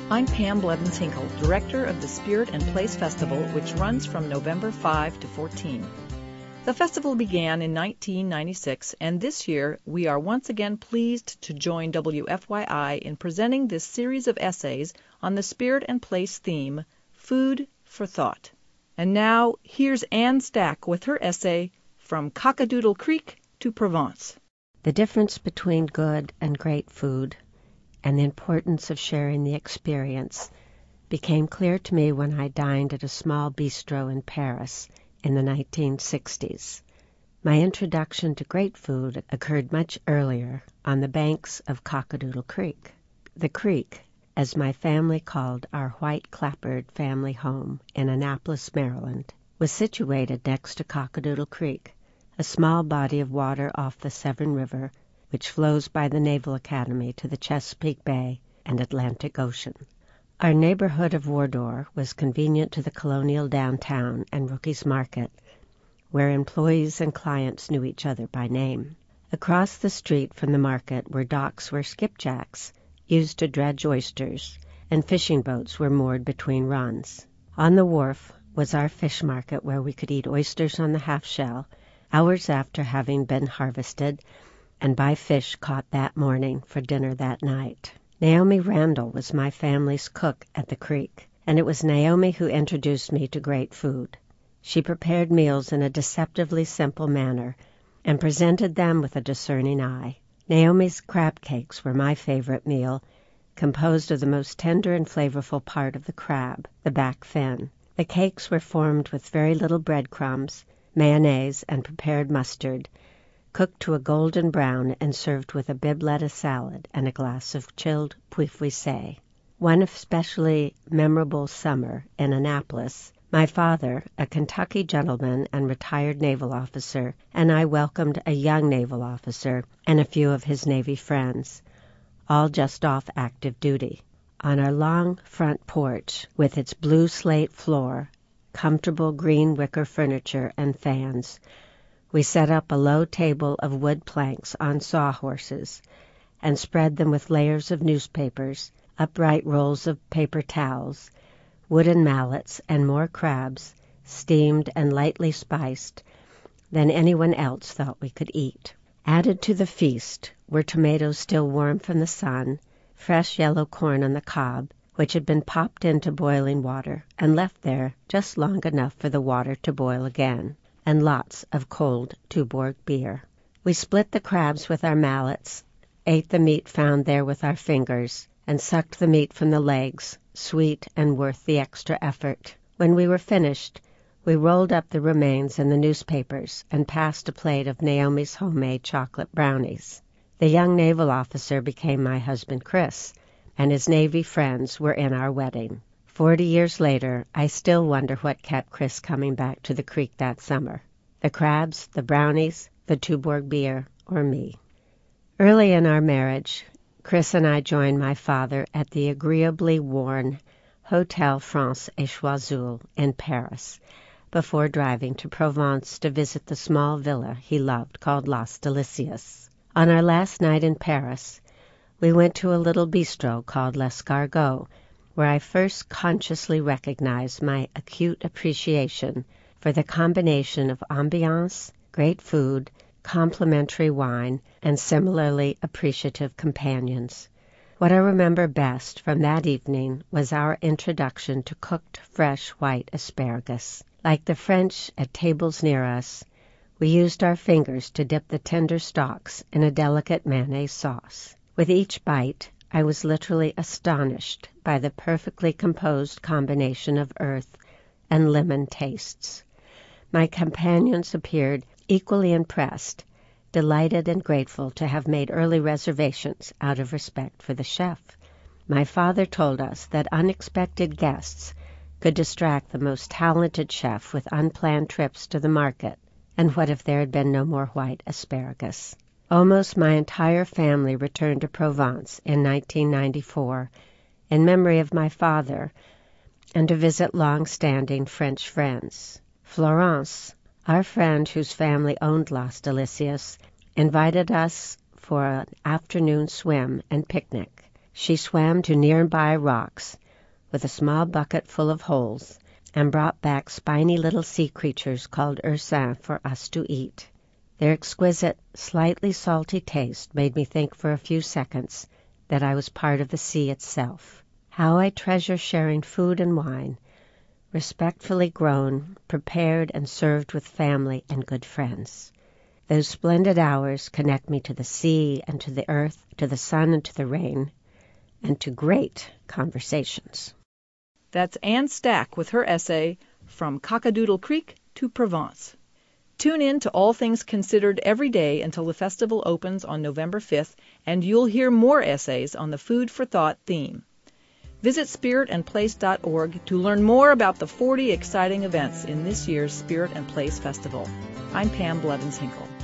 I'm Pam Blevins-Hinkle, Director of the Spirit and Place Festival, which runs from November 5 to 14. The festival began in 1996, and this year we are once again pleased to join WFYI in presenting this series of essays on the Spirit and Place theme, Food for Thought. And now, here's Anne Stack with her essay, From Cock-a-Doodle Creek to Provence. The difference between good and great food and the importance of sharing the experience became clear to me when I dined at a small bistro in Paris in the 1960s. My introduction to great food occurred much earlier on the banks of Cock-a-Doodle Creek. The creek, as my family called our white clapboard family home in Annapolis, Maryland, was situated next to Cock-a-Doodle Creek, a small body of water off the Severn River, which flows by the Naval Academy to the Chesapeake Bay and Atlantic Ocean. Our neighborhood of Wardour was convenient to the colonial downtown and Rookie's Market, where employees and clients knew each other by name. Across the street from the market were docks where skipjacks, used to dredge oysters, and fishing boats were moored between runs. On the wharf was our fish market where we could eat oysters on the half-shell, hours after having been harvested, and buy fish caught that morning for dinner that night. Naomi Randall was my family's cook at the creek, and it was Naomi who introduced me to great food. She prepared meals in a deceptively simple manner and presented them with a discerning eye. Naomi's crab cakes were my favorite meal, composed of the most tender and flavorful part of the crab, the back fin. The cakes were formed with very little breadcrumbs, mayonnaise, and prepared mustard, cooked to a golden brown and served with a Bibb lettuce salad and a glass of chilled puy-fuissé. One especially memorable summer in Annapolis, my father, a Kentucky gentleman and retired naval officer, and I welcomed a young naval officer and a few of his Navy friends, all just off active duty. On our long front porch, with its blue slate floor, comfortable green wicker furniture and fans, we set up a low table of wood planks on sawhorses and spread them with layers of newspapers, upright rolls of paper towels, wooden mallets, and more crabs, steamed and lightly spiced, than anyone else thought we could eat. Added to the feast were tomatoes still warm from the sun, fresh yellow corn on the cob, which had been popped into boiling water and left there just long enough for the water to boil again, and lots of cold Tuborg beer. We split the crabs with our mallets, ate the meat found there with our fingers, and sucked the meat from the legs, sweet and worth the extra effort. When we were finished, we rolled up the remains in the newspapers and passed a plate of Naomi's homemade chocolate brownies. The young naval officer became my husband Chris, and his Navy friends were in our wedding. 40 years later, I still wonder what kept Chris coming back to the creek that summer. The crabs, the brownies, the Tuborg beer, or me. Early in our marriage, Chris and I joined my father at the agreeably worn Hotel France et Choiseul in Paris, before driving to Provence to visit the small villa he loved called Las Delicias. On our last night in Paris, we went to a little bistro called L'Escargot, where I first consciously recognized my acute appreciation for the combination of ambiance, great food, complimentary wine, and similarly appreciative companions. What I remember best from that evening was our introduction to cooked fresh white asparagus. Like the French at tables near us, we used our fingers to dip the tender stalks in a delicate mayonnaise sauce. With each bite, I was literally astonished by the perfectly composed combination of earth and lemon tastes. My companions appeared equally impressed, delighted and grateful to have made early reservations out of respect for the chef. My father told us that unexpected guests could distract the most talented chef with unplanned trips to the market, and what if there had been no more white asparagus? Almost my entire family returned to Provence in 1994 in memory of my father and to visit long-standing French friends. Florence, our friend whose family owned Las Delicias, invited us for an afternoon swim and picnic. She swam to nearby rocks with a small bucket full of holes and brought back spiny little sea creatures called ursins for us to eat. Their exquisite, slightly salty taste made me think for a few seconds that I was part of the sea itself. How I treasure sharing food and wine, respectfully grown, prepared, and served with family and good friends. Those splendid hours connect me to the sea and to the earth, to the sun and to the rain, and to great conversations. That's Anne Stack with her essay, From Cockadoodle Creek to Provence. Tune in to All Things Considered every day until the festival opens on November 5th, and you'll hear more essays on the Food for Thought theme. Visit spiritandplace.org to learn more about the 40 exciting events in this year's Spirit and Place Festival. I'm Pam Blevins Hinkle.